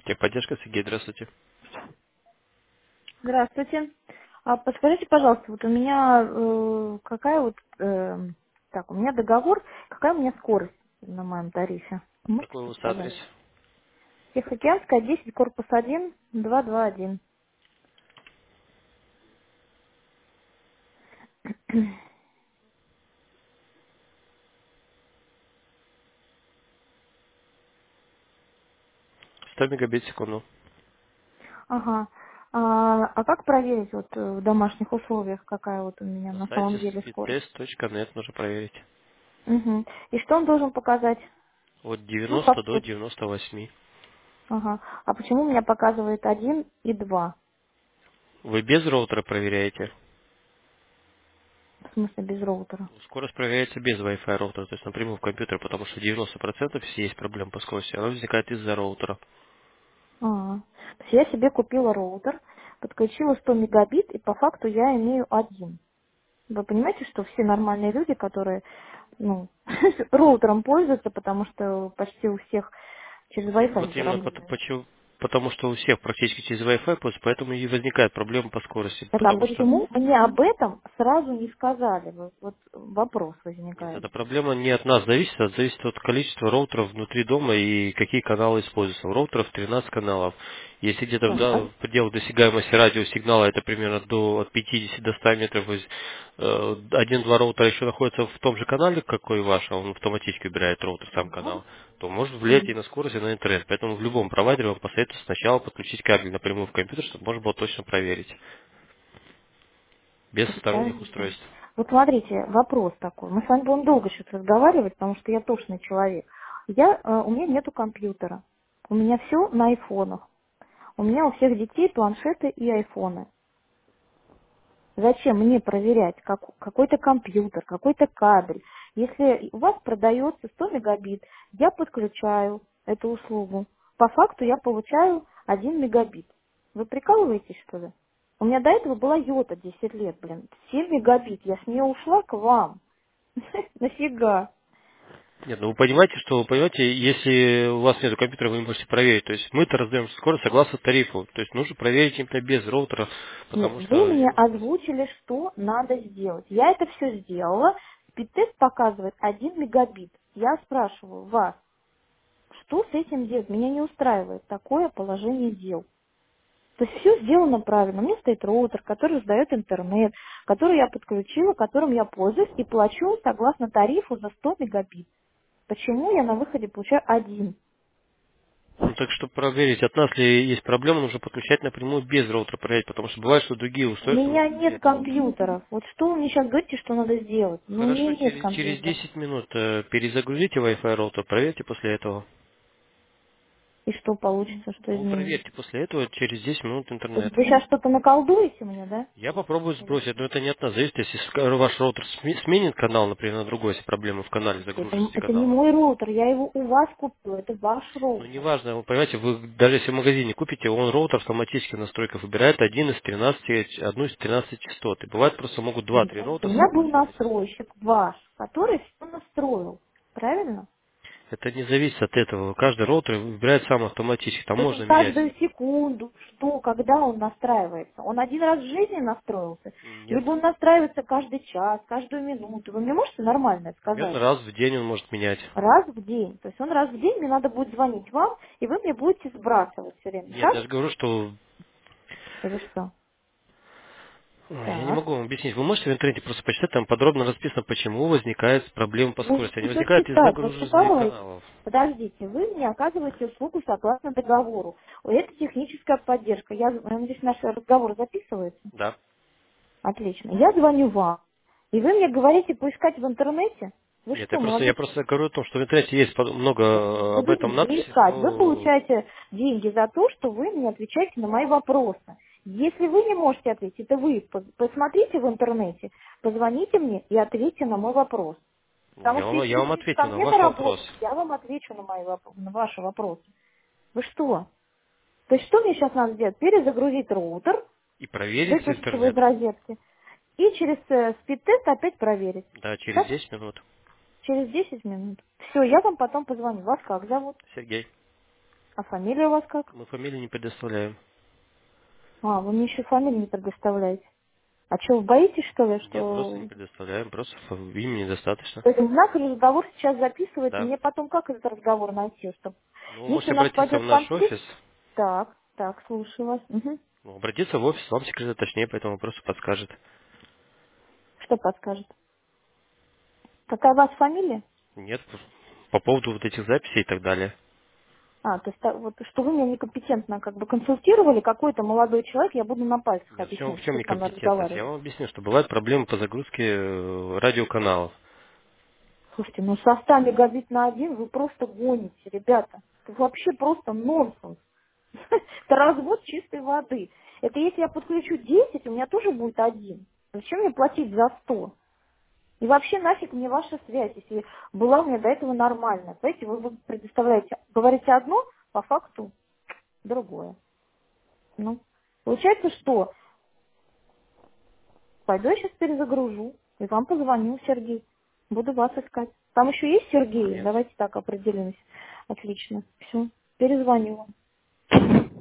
Техподдержка, Сергей, здравствуйте. Здравствуйте. Подскажите, пожалуйста, вот у меня какая вот так, у меня договор, какая у меня скорость на моем тарифе? Можете Какой у вас адрес? подсказать? Тихоокеанская, 10, корпус 1, 221. Сто мегабит в секунду. Ага. А как проверить вот в домашних условиях, какая вот у меня На на самом сайте деле скорость? speedtest.net нужно проверить. Угу. И что он должен показать? От Ну, 90 как до вот. 98. Ага. А почему у меня показывает 1 и 2? Вы без роутера проверяете? В смысле без роутера? Скорость проверяется без Wi-Fi роутера, то есть напрямую в компьютер, потому что 90% все есть проблем по скорости, она возникает из-за роутера. То есть я себе купила роутер, подключила 100 мегабит, и по факту я имею один. Вы понимаете, что все нормальные люди, которые ну, роутером пользуются, потому что почти у всех через Wi-Fi Вот же именно работает. потому что у всех практически через Wi-Fi, поэтому и возникает проблема по скорости, Так а потому что почему мне об этом сразу не сказали? Вот вопрос нет, возникает. эта проблема не от нас зависит, а зависит от количества роутеров внутри дома и какие каналы используются. У роутеров 13 каналов. Если где-то Так. в пределах досягаемости радиосигнала, это примерно от 50 до 100 метров, один-два роутера еще находятся в том же канале, какой ваш, а он автоматически убирает роутер, сам Ага. канал, то может влиять и Мгм. на скорость, и на интернет. Поэтому в любом провайдере вам посоветую сначала подключить кабель напрямую в компьютер, чтобы можно было точно проверить, без сторонних Подождите. устройств. Вот смотрите, вопрос такой. Мы с вами будем долго сейчас разговаривать, потому что я тошный человек. У меня нету компьютера. У меня все на айфонах. У меня у всех детей планшеты и айфоны. Зачем мне проверять какой-то компьютер, какой-то кабель? Если у вас продается 100 мегабит, я подключаю эту услугу. По факту я получаю 1 мегабит. Вы прикалываетесь, что ли? У меня до этого была йота 10 лет, блин. 7 мегабит. Я с нее ушла к вам. Нафига? Нет, ну вы понимаете, если у вас нет компьютера, вы не можете проверить. То есть мы-то раздаем скорость согласно тарифу. То есть нужно проверить именно без роутера, Нет, потому вы что мне озвучили, что надо сделать. Я это все сделала. Спидтест показывает 1 мегабит. Я спрашиваю вас, что с этим делать? Меня не устраивает такое положение дел. То есть все сделано правильно. У меня стоит роутер, который сдает интернет, который я подключила, которым я пользуюсь и плачу согласно тарифу за 100 мегабит. Почему я на выходе получаю один? ну, так что проверить от нас ли есть проблема, нужно подключать напрямую без роутера проверять, потому что бывает, что другие У устройства меня нет выполняют роутер. компьютеров. Вот что вы мне сейчас говорите, что надо сделать? Но у Хорошо, меня нет через компьютера. 10 минут перезагрузите Wi-Fi роутер, проверьте после этого. И что получится, что Ну, изменится? проверьте после этого через 10 минут То есть интернет. вы сейчас что-то наколдуете мне, да? Я попробую Или сбросить, но это не от нас зависит. Если ваш роутер сменит канал, например, на другой, если проблемы в канале загруженности это не канала. мой роутер, я его у вас купила, это ваш Ну, роутер. неважно, вы понимаете, вы даже если в магазине купите, он роутер автоматически в настройках выбирает одну из 13 частот. И бывает просто могут два-три Нет, у роутера меня был совпадать. настройщик ваш, который все настроил. Правильно? Это не зависит от этого. Каждый роутер выбирает сам автоматически. Там То есть он можно менять. каждую секунду, что, когда он настраивается. Он один раз в жизни настроился? Нет. Либо он настраивается каждый час, каждую минуту. Вы мне можете нормально Примерно сказать? раз в день он может менять. Раз в день. То есть он раз в день, мне надо будет звонить вам, и вы мне будете сбрасывать все время. Нет, я Так? же говорю, что Или что? ой, я не Так. могу вам объяснить. Вы можете в интернете просто почитать, там подробно расписано, почему возникает проблема по Ну, скорости. Они что возникают из читать? Вы нагруженности прикалываетесь? каналов. Подождите, вы мне оказываете услугу согласно договору. Это техническая поддержка. Я надеюсь, наш разговор записывается? Да. Отлично. Я звоню вам. И вы мне говорите поискать в интернете? Вы Нет, что, я молодой просто говорю о том, что в интернете есть много вы об этом будете надписей, искать? Вы но получаете деньги за то, что вы мне отвечаете на мои вопросы. Если вы не можете ответить, это вы посмотрите в интернете, позвоните мне и ответьте на мой вопрос. Потому что если я вы вам будете ко ответил на мне на ваш вопрос. работу, я вам отвечу на, на ваши вопросы. Вы что? То есть что мне сейчас надо сделать? Перезагрузить роутер, И проверить выключить его из интернет. розетки, и через спид-тест опять проверить. Да, через Так? 10 минут. Через 10 минут. Все, я вам потом позвоню. Вас как зовут? Сергей. А фамилия у вас как? Мы фамилии не предоставляем. А, вы мне еще фамилию не предоставляете. А что, вы боитесь, что ли, Нет, просто не что... предоставляем, просто имени достаточно. То есть у нас разговор сейчас записывается, Да. мне потом как этот разговор найти, чтобы... Ну, вы Если можете у нас обратиться в пойдет наш конфликт, офис. так, слушаю вас. Мгм. Ну, обратиться в офис, вам секретарь точнее по этому вопросу подскажет. Что подскажет? Какая у вас фамилия? Нет, по поводу вот этих записей и так далее. А, то есть вот, что вы меня некомпетентно как бы консультировали, какой-то молодой человек, я буду на пальцах Нет, объяснять, в чем что со мной некомпетентность? Я разговаривать. вам объясню, что бывают проблемы по загрузке радиоканалов. Слушайте, ну со 100 мегабит на один вы просто гоните, ребята. Это вообще просто нонсенс. Это развод чистой воды. Это если я подключу 10, у меня тоже будет один. Зачем мне платить за 100? И вообще нафиг мне ваша связь, если была у меня до этого нормальная. Знаете, вы предоставляете, говорите одно, по факту другое. Ну, получается, что пойду я сейчас перезагружу, и вам позвоню, Сергей. Буду вас искать. Там еще есть Сергей? Нет. Давайте так определимся. Отлично. Все. Перезвоню вам.